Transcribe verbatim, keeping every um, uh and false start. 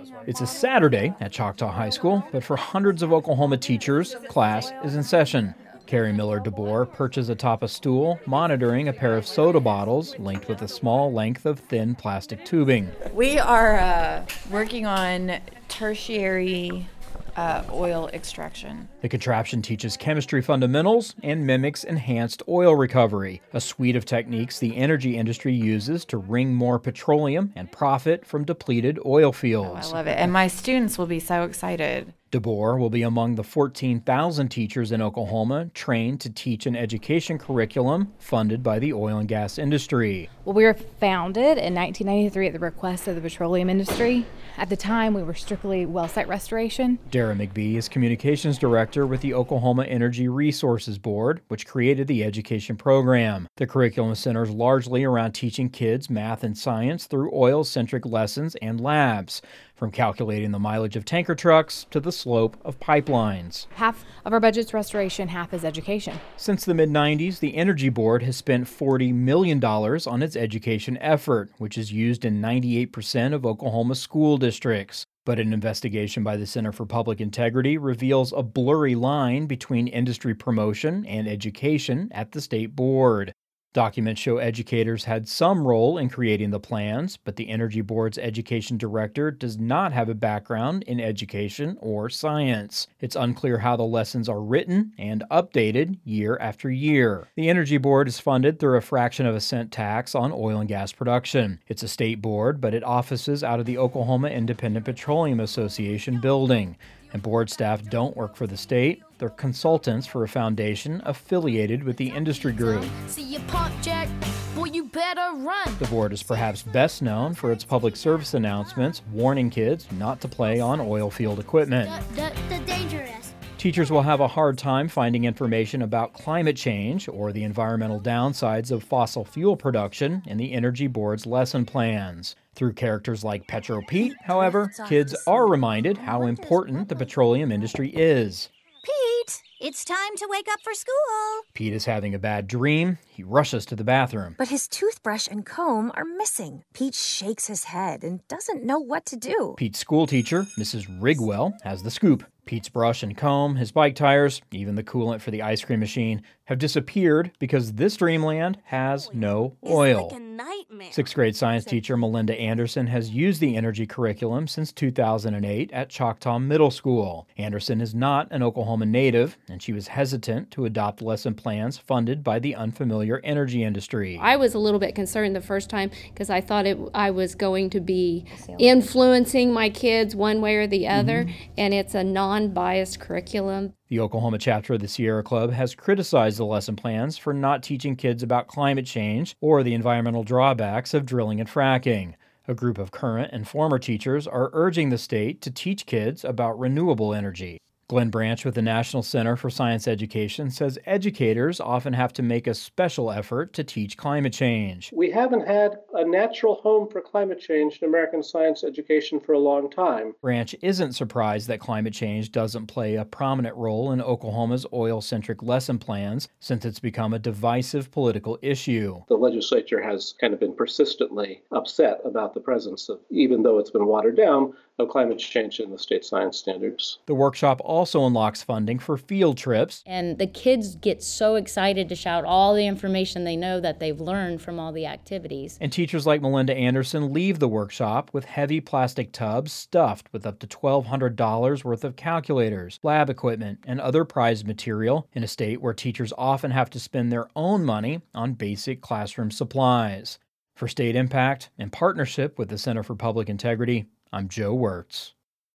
It's a Saturday at Choctaw High School, but for hundreds of Oklahoma teachers, class is in session. Carrie Miller DeBoer perches atop a stool, monitoring a pair of soda bottles linked with a small length of thin plastic tubing. We are uh, working on tertiary uh, oil extraction. The contraption teaches chemistry fundamentals and mimics enhanced oil recovery, a suite of techniques the energy industry uses to wring more petroleum and profit from depleted oil fields. Oh, I love it. And my students will be so excited. DeBoer will be among the fourteen thousand teachers in Oklahoma trained to teach an education curriculum funded by the oil and gas industry. Well, we were founded in nineteen ninety-three at the request of the petroleum industry. At the time, we were strictly well site restoration. Dara McBee is communications director with the Oklahoma Energy Resources Board, which created the education program. The curriculum centers largely around teaching kids math and science through oil-centric lessons and labs, from calculating the mileage of tanker trucks to the slope of pipelines. Half of our budget's restoration, half is education. Since the mid nineties, the Energy Board has spent forty million dollars on its education effort, which is used in ninety-eight percent of Oklahoma's school districts. But an investigation by the Center for Public Integrity reveals a blurry line between industry promotion and education at the state board. Documents show educators had some role in creating the plans, but the Energy Board's education director does not have a background in education or science. It's unclear how the lessons are written and updated year after year. The Energy Board is funded through a fraction of a cent tax on oil and gas production. It's a state board, but it offices out of the Oklahoma Independent Petroleum Association building. And board staff don't work for the state. They're consultants for a foundation affiliated with the industry group. See you pump jack, boy, you better run. The board is perhaps best known for its public service announcements warning kids not to play on oil field equipment. The, the, the dangerous. Teachers will have a hard time finding information about climate change or the environmental downsides of fossil fuel production in the Energy Board's lesson plans. Through characters like Petro Pete, however, kids are reminded how important the petroleum industry is. Pete, it's time to wake up for school. Pete is having a bad dream. He rushes to the bathroom. But his toothbrush and comb are missing. Pete shakes his head and doesn't know what to do. Pete's school teacher, Missus Rigwell, has the scoop. Pete's brush and comb, his bike tires, even the coolant for the ice cream machine have disappeared because this dreamland has no oil. It's like a nightmare. Sixth grade science teacher Melinda Anderson has used the energy curriculum since two thousand eight at Choctaw Middle School. Anderson is not an Oklahoma native, and she was hesitant to adopt lesson plans funded by the unfamiliar energy industry. I was a little bit concerned the first time because I thought it, I was going to be influencing my kids one way or the other, mm-hmm. and it's a non-biased curriculum. The Oklahoma chapter of the Sierra Club has criticized the lesson plans for not teaching kids about climate change or the environmental drawbacks of drilling and fracking. A group of current and former teachers are urging the state to teach kids about renewable energy. Glenn Branch with the National Center for Science Education says educators often have to make a special effort to teach climate change. We haven't had a natural home for climate change in American science education for a long time. Branch isn't surprised that climate change doesn't play a prominent role in Oklahoma's oil-centric lesson plans since it's become a divisive political issue. The legislature has kind of been persistently upset about the presence of, even though it's been watered down, of climate change in the state science standards. The workshop also unlocks funding for field trips. And the kids get so excited to shout all the information they know that they've learned from all the activities. And teachers like Melinda Anderson leave the workshop with heavy plastic tubs stuffed with up to twelve hundred dollars worth of calculators, lab equipment, and other prized material in a state where teachers often have to spend their own money on basic classroom supplies. For State Impact, in partnership with the Center for Public Integrity, I'm Joe Wirtz.